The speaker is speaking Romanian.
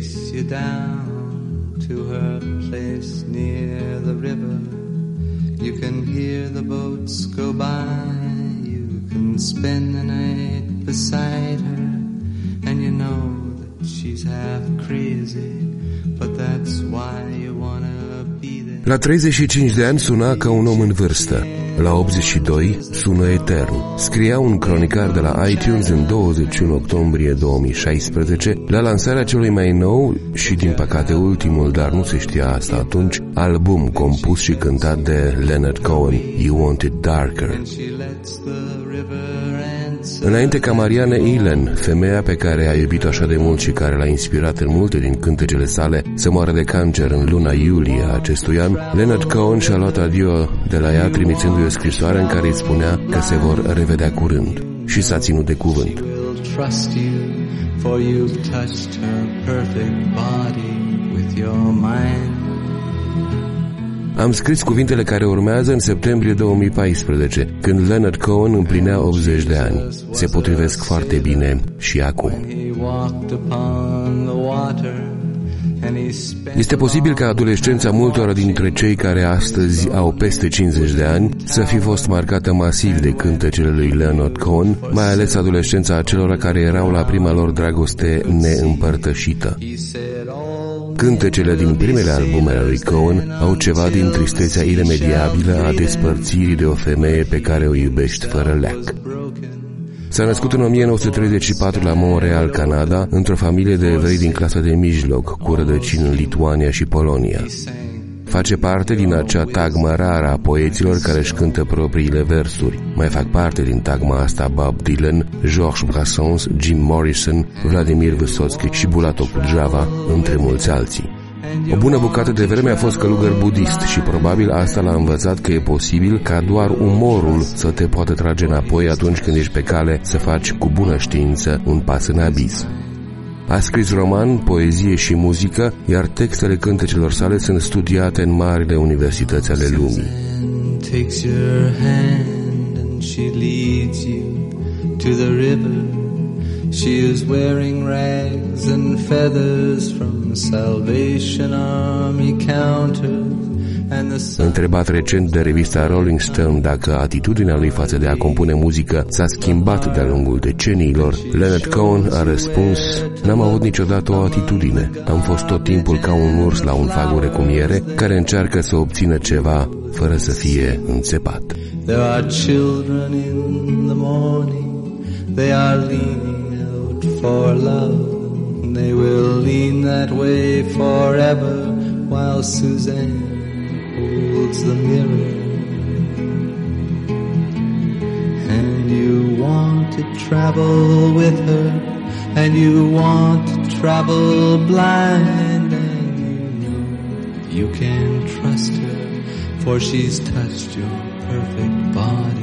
takes you down to her place near the river. You can hear the boats go by. You can spend the night beside her. And you know that she's half crazy, but that's why you wanna be there. La 35 de ani suna ca un om în vârstă. La 82 sună etern. Scria un cronicar de la iTunes în 21 octombrie 2016 la lansarea celui mai nou și din păcate ultimul, dar nu se știa asta atunci, album compus și cântat de Leonard Cohen, You Want It Darker. Înainte ca Marianne Ellen, femeia pe care a iubit-o așa de mult și care l-a inspirat în multe din cântecele sale, să moară de cancer în luna iulie a acestui an, Leonard Cohen și-a luat adio de la ea, trimițându-i o scrisoare în care îi spunea că se vor revedea curând. Și s-a ținut de cuvânt. Am scris cuvintele care urmează în septembrie 2014, când Leonard Cohen împlinea 80 de ani. Se potrivesc foarte bine și acum. Este posibil ca adolescența multora dintre cei care astăzi au peste 50 de ani să fi fost marcată masiv de cântecele lui Leonard Cohen, mai ales adolescența acelora care erau la prima lor dragoste neîmpărtășită. Cântecele din primele albume ale lui Cohen au ceva din tristețea iremediabilă a despărțirii de o femeie pe care o iubești fără leac. S-a născut în 1934 la Montreal, Canada, într-o familie de evrei din clasa de mijloc, cu rădăcini în Lituania și Polonia. Face parte din acea tagmă rară a poeților care își cântă propriile versuri. Mai fac parte din tagma asta Bob Dylan, Georges Brassens, Jim Morrison, Vladimir Vysotsky și Bulato Kudjava, între mulți alții. O bună bucată de vreme a fost călugăr budist și probabil asta l-a învățat că e posibil ca doar umorul să te poată trage înapoi atunci când ești pe cale să faci cu bună știință un pas în abis. A scris roman, poezie și muzică, iar textele cântecelor sale sunt studiate în marile universități ale lumii. She is wearing rags and feathers from Salvation Army counters. Întrebat recent de revista Rolling Stone dacă atitudinea lui față de a compune muzică s-a schimbat de-a lungul deceniilor, Leonard Cohen a răspuns: "N-am avut niciodată o atitudine. Am fost tot timpul ca un urs la un fagure cu miere care încearcă să obțină ceva fără să fie înțepat." There are children in the morning. They are leaning out for love. They will lean that way forever while Suzanne holds the mirror. And you want to travel with her, and you want to travel blind, and you know you can trust her, for she's touched your perfect body.